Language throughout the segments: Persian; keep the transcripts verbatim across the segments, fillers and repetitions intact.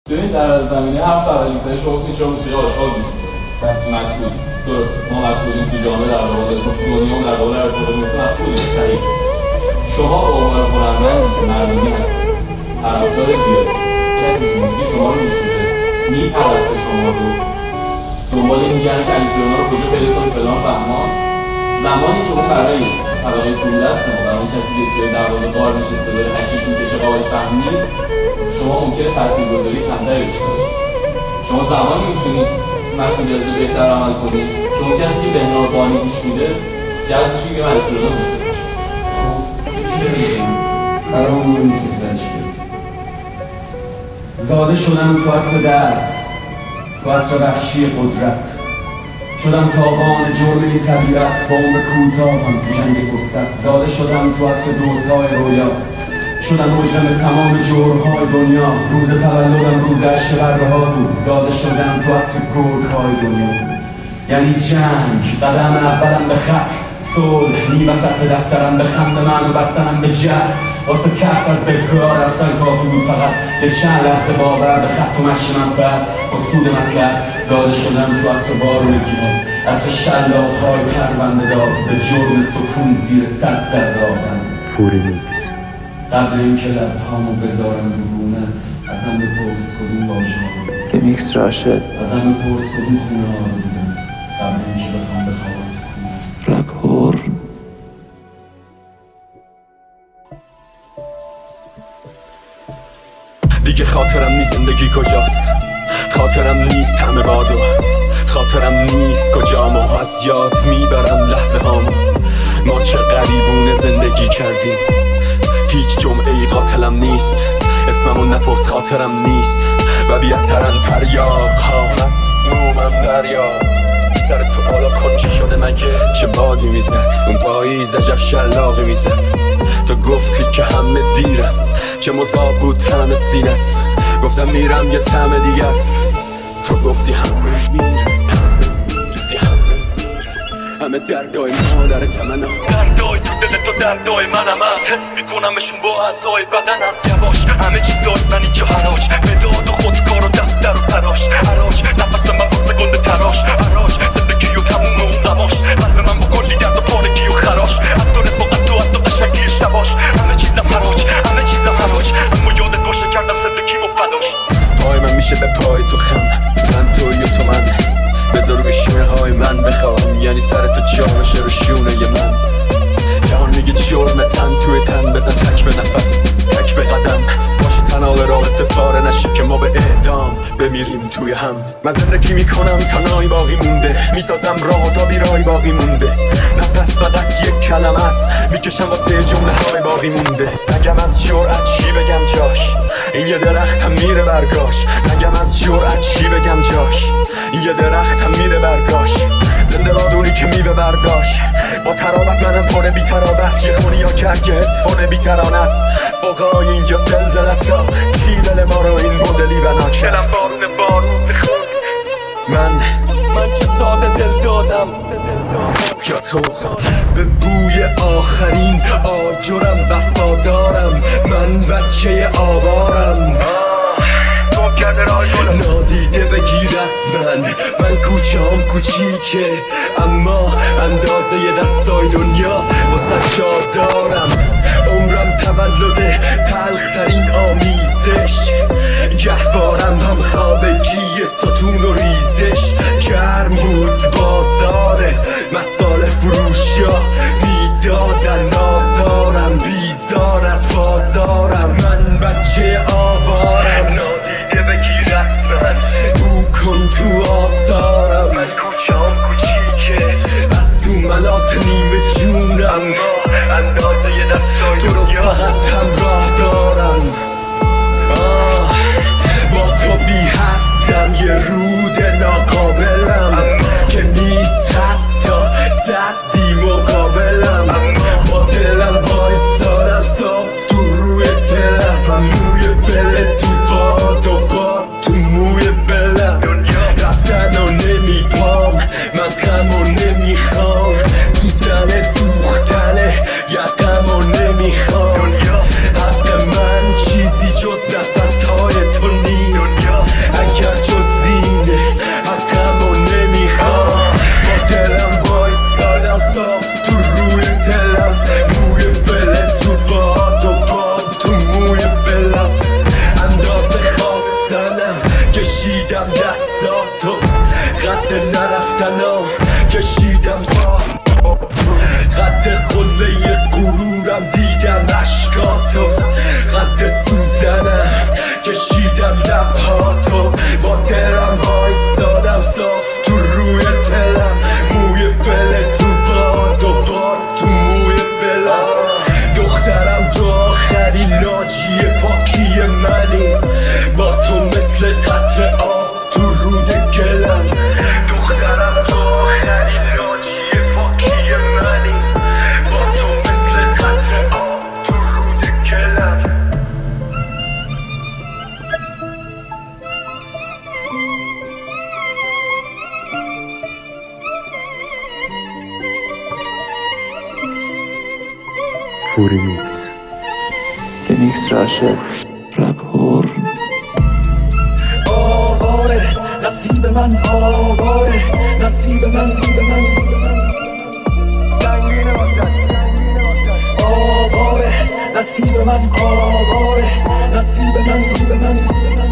ببینید در زمینه هم فعالیت‌های شما چه موسیقی آشغال گوش می‌کنید. مسئول درست ما مسئولیم تو جامعه در واقع تو دنیا و در واقع در ارتباط مسئولیم صحیح. شما به عنوان هنرمندی که مردمی هستید طرفدار زیادی کسی که موسیقی شما رو گوش میده میپرسته شما رو دنبال این میگن که علیزاده رو کجا پیدا کنید فلان بهمان زمانی که اون برای طبقه فرودست ما برای اون کسی که توی دروازه غار نشسته داره حشیش میکشه قابلش فهم نیست شما ممکنه تاثیرگذاری کمتری داشته باشید. شما زمانی میتونید مسئولیت رو بهتر عمل کنید که اون کسی که بهنار بانی گوش میده جذب بشه که علیزاده گوش بده. برای اون رو نیست بزنش کرد زاده شدم تو اصل درد تو اصل وحشی قدرت شدم تابان جرم این طبیعت با عمر کوتاهم تو جنگ فرصت زاده شدم تو اصل دوزهای رویا شدم مجرم تمام جرمهای دنیا روز تولدم روز عشق برها بود زاده شدم تو اصل گرگهای دنیا یعنی جنگ قدم اولم به خط صلح نیم وسط دفترم به خند من و بستنم به جهل واسه کس از بگاه رفتن کافی بود فقط یه چند لحظه باور به خط و مشی منفعت با سود مسلح زاده شدم تو اصل بارون گیاه اصل شلاق‌های پرونده دار به جرم سکون زیر صد زرد آدم فوری میکس قبل این که لبهامو بذارم رو گونت ازم بپرس کدوم واژه ها ریمیکس راشد ازم بپرس کدوم خونه ها رو بودم قبل این که بخوام بخوابم تو خونت رپور دیگه خاطرم نیست زندگی کجاست خاطرم نیست همه بادو خاطرم نیست کجامو از یاد میبرم لحظه هامو ما چه غریبونه زندگی کردیم هیچ جمعه ای قاتلم نیست اسممو نپرس خاطرم نیست و بی اثرن تریاق ها مسمومم دریا سر تو بالا کن چی شده مگه چه بادی میزد اون پاییز عجب شلاقی میزد تو گفتی که همه دیرم چه مذاب بود طعم سینت گفتم میرم یه طعم دیگه است تو گفتی همه میرم همه دردای مادر تمنا دردای تو دل تو دردای منم از حس میکنمشون با اعضای بدنم یواش همه چیز داد منی که حراج مداد و خودکار و دفتر و پراش حراج نفسم من وقت گنده تراش حراج زندگی و تموم اون غماش قلب من با کلی درد و پارگی و خراش از تو رفاقت تو از تو قشنگی شباش همه چیزم حراج همه چیزم حراج اما یادت باشه کردم زندگی و فداش پای من میشه به پای تو خم من توی و تو من بذار روی شونه های من بخوام یعنی سر تو جا بشه رو شونه ی من جهان میگه جرم تن توی تن بزن تک به نفس تک به قدم باشه تنال رابطه پاره نشه که ما به اعدام بمیریم توی هم من زندگی میکنم تنهایی باقی مونده میسازم راه تا بیرای باقی مونده نفس فقط یک کلمه است میکشم واسه جمله های باقی مونده نگم از جرأت چی بگم جاش این یه درختم میره برگاش نگم از جرأت چی بگم جاش این یه درختم میره برگاش زنده بادونی که میوه برداشت با تراوت منم پره بی تراوت یه خونی ها که اگه هدفون بی تران است باقای اینجا زلزله سا کی دل ما رو این مدلی بنا کرد دلم بارون بارون خون من من که ساده دل دادم یا تو به بوی آخرین آجرم وفادارم من بچه آوارم نادیده بگیر از من من کوچه‌ام کوچیکه اما اندازه ی دستای دنیا واسه جا دارم عمرم تولد تلخترین آمیزش گهوارم هم خوابگی ستون و ریزش گرم بود بازار مسال فروشا میدادن آزارم بیزار از بازارم من بچه آوارم او کن تو آثارم من کوچه‌ام کوچیکه از تو ملات نیمه جونم اندازه ی دستای تو رو فقط همراه دارم آه با تو بی حدم یه رود ناقابلم که نیست حتی صدی مقابلم با دلم وایسادم صاف تو روی دلم موی بله تو باد و باد تو موی بلم کشیدم دستاتو قد نرفتن ها کشیدم با قد قله غرورم دیدم عشقاتو قد سوزنم کشیدم لبهاتو با درم بایستادم صاف تو روی دلم موی فله تو باد و باد تو موی فلم دخترم تو آخرین ناجی پاکی منی با تو مثل قطره آب تو رود گلم دخترم تو آخرین ناجی پاکی منی با تو مثل قطره آب تو رود گلم فوری میکس ریمیکس راشد رپ هورن آواره نصیب من آواره نصیب من نصیب من سنگینه واسه آواره نصیب من آواره نصیب من نصیب من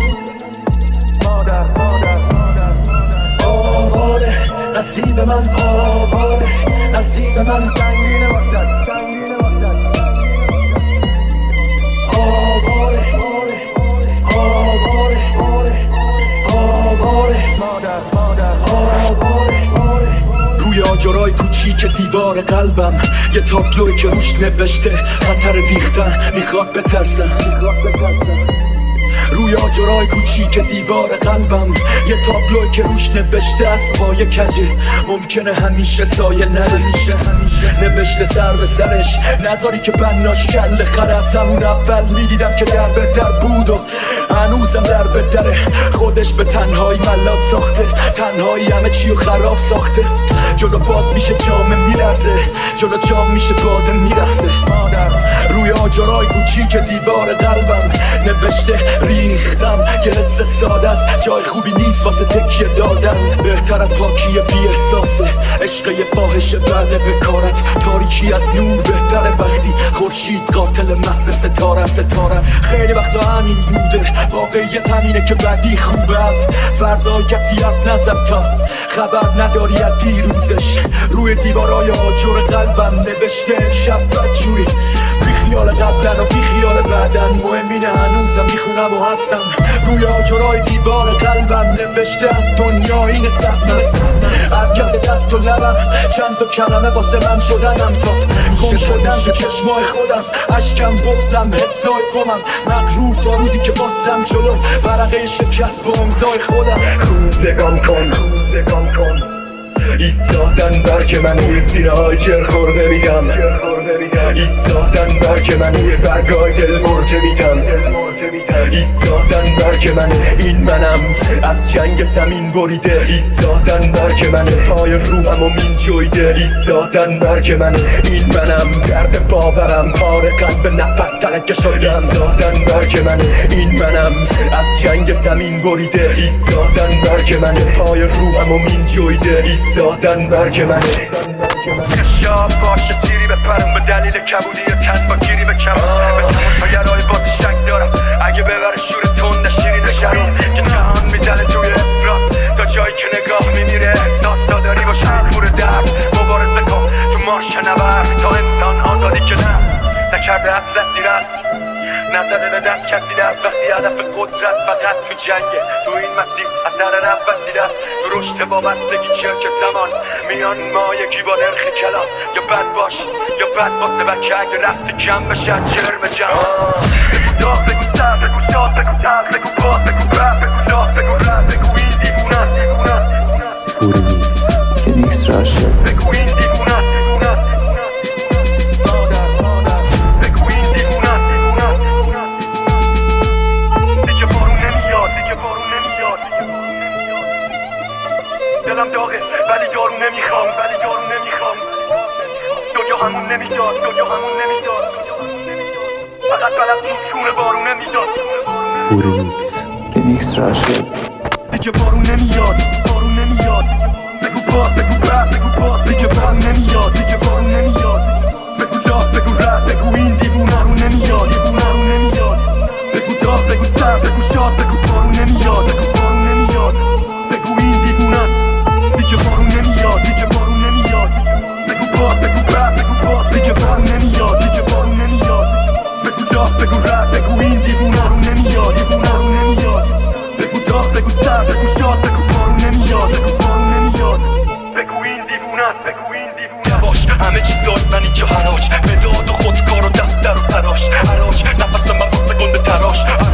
مادر مادر مادر آواره نصیب من آواره نصیب من سنگینه واسه روی آجرای کوچیک دیوار قلبم یه تابلوی که روش نوشته خطر ریختن میخواد بترسم روی آجرای کوچیک دیوار قلبم یه تابلوی که روش نوشته از پای کجه ممکنه همیشه سایه نره میشه نوشته سر به سرش نذاری که بناش کل خر از همون اول میدیدم که در به در بود و هنوزم در به دره خودش به تنهایی ملات ساخته تنهایی همه چی و خراب ساخته جلو باد میشه جامه میرزه جلو جام میشه باده میرخصه روی آجرای کوچیک دیوار قلبم نوشته ریختم یه حس ساده است جای خوبی نیست واسه تکیه دادن بهتر پاکی بی احساسه عشق یه فاحش بعد بکارت تاریکی از نور بهتره وقتی خورشید قاتل محض ستاره ستاره خیلی وقتا همین بوده واقعیت همینه که بعدی خوبه است فردا کسی حرف نزد تا خبر نداری از دیروزش روی دیوارای آجر قلبم نوشته امشب بدجوری بی خیال قبلن و بی خیال بعدن مهم اینه هنوزم میخونم و هستم روی آجرای دیوار قلبم نوشته از دنیا این سختم حرکت دست و لبم چند تا کلمه واسه من شدنم تا گم شدم تو چشمای خودم اشکم بغزم حسای گمم مغرور تا روزی که بازم جلو ورقه شکست با امضای خودم خوب نگام کن نگام کن ایستادن برگ من روی سینه های جر خورده میدم ایستادن برگ من روی برگای دل مرده میدم ایستادن برگ من این منم از جنگ زمین بریده ایستادن برگ من پای روحم و مین جویده ایستادن برگ من این منم درد باورم پاره قلب نفس تلنگه شدم ایستادن برگ من این منم از جنگ زمین بریده ایستادن برگ من پای روحم و مین جویده ایستادن برگ من شاب باشه تیری بپرم به دلیل کبودی یا تن با گیری بکمم به تماشاگرهای بازی شک دارم اگه ببره شور تند شیرین شراب که جهان میزنه توی افراد تا جایی که نگاه میمیره احساس داداری با شکور درد مبارزه کن تو مارش نبرد تا انسان آزادی که نه نکرده اطلسی رقص نزده به دست کسی دست وقتی هدف قدرت فقط تو جنگه تو این مسیر اثر رب وسیله است تو رشد وابستگی چرک زمان میان ما یکی با نرخ کلام یا بد باش یا بد واسه بچه اگه رفتی کم بشه جرم جهان بگو داغ بگو سر بگو شاد بگو تلخ بگو باد بگو رب بگو داغ بگو رب بگو این دیوونه است دیوونه است فوری میکس ریمیکس راشد بگو این دیوونه است دیوونه است مادر مادر بگو این دیوونه است دیوونه است دیگه بارون نمیاد دیگه بارون نمیاد دلم داغه ولی دارو نمیخوام ولی دارو نمیخوام دنیا همون نمیداد دنیا همون نمیداد فقط بلد اون چونه بارون نمیداد فوری میکس ریمیکس راشد دیگه بارون نمیاد بارون نمیاد بگو باد بگو باد بگو باد دیگه بارون نمیاد دیگه بارون نمیاد بگو داغ بگو رد بگو این دیوونه رو نمیاد دیوونه رو نمیاد بگو داغ بگو سر بگو شاد بگو بارون نمیاد بگو بارون نمیاد اینجا حراج مداد و خودکار و دفتر و تراش حراج نفس من وقت گنده تراش